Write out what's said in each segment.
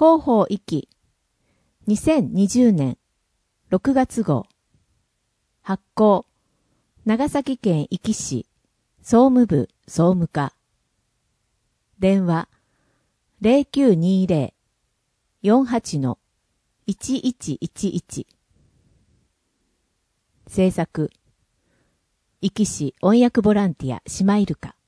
広報壱岐2020年6月号発行長崎県壱岐市総務部総務課電話 0920-48-1111 制作壱岐市音訳ボランティアシマイルカ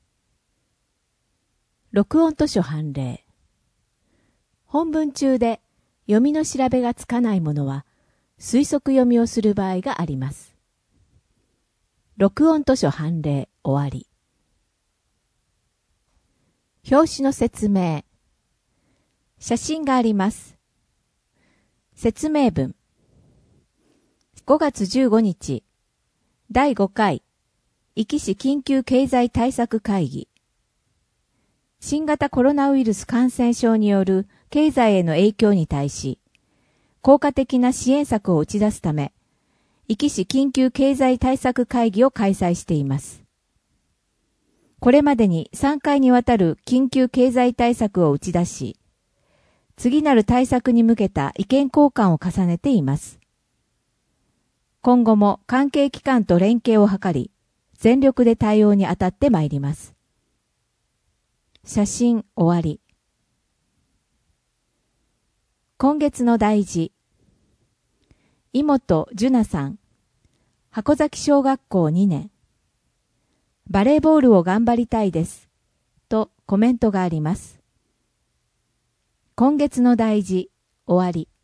録音図書判例本文中で読みの調べがつかないものは推測読みをする場合があります。録音図書判例終わり。表紙の説明。写真があります。説明文。5月15日、第5回、壱岐市緊急経済対策会議。新型コロナウイルス感染症による経済への影響に対し、効果的な支援策を打ち出すため、壱岐市緊急経済対策会議を開催しています。これまでに3回にわたる緊急経済対策を打ち出し、次なる対策に向けた意見交換を重ねています。今後も関係機関と連携を図り、全力で対応に当たってまいります。写真終わり。今月の題字。井本樹奈さん。箱崎小学校2年。バレーボールを頑張りたいです。とコメントがあります。今月の題字。終わり。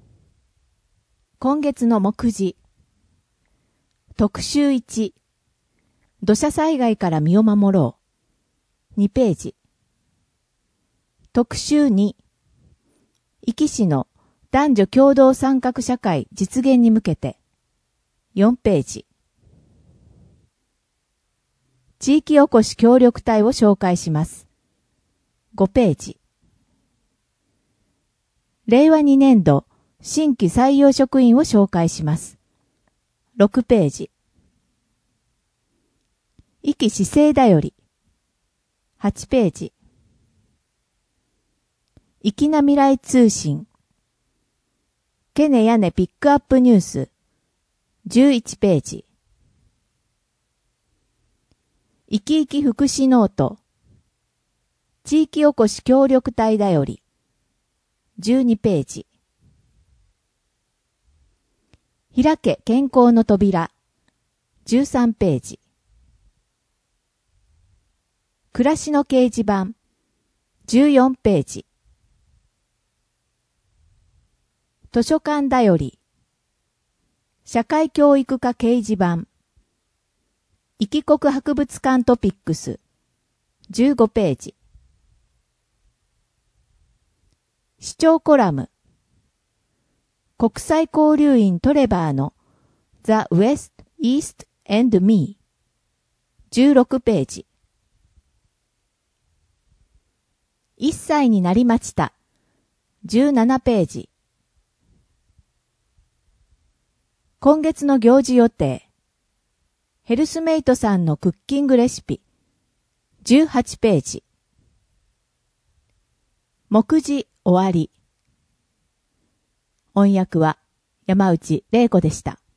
今月の目次。特集1。土砂災害から身を守ろう。2ページ。特集2。壱岐市の男女共同参画社会実現に向けて。4ページ。地域おこし協力隊を紹介します。5ページ。令和2年度新規採用職員を紹介します。6ページ。壱岐市政だより。8ページ。壱岐な未来通信。ケネヤネピックアップニュース。11ページ。生き生き福祉ノート。地域おこし協力隊だより。12ページ。開け健康の扉。13ページ。暮らしの掲示板。14ページ。図書館だより。社会教育科掲示板。壱岐国博物館トピックス。15ページ。視聴コラム。国際交流員トレバーの The West, East and Me。16ページ。1歳になりました。17ページ。今月の行事予定。ヘルスメイトさんのクッキングレシピ。18ページ。目次終わり。音訳は山内玲子でした。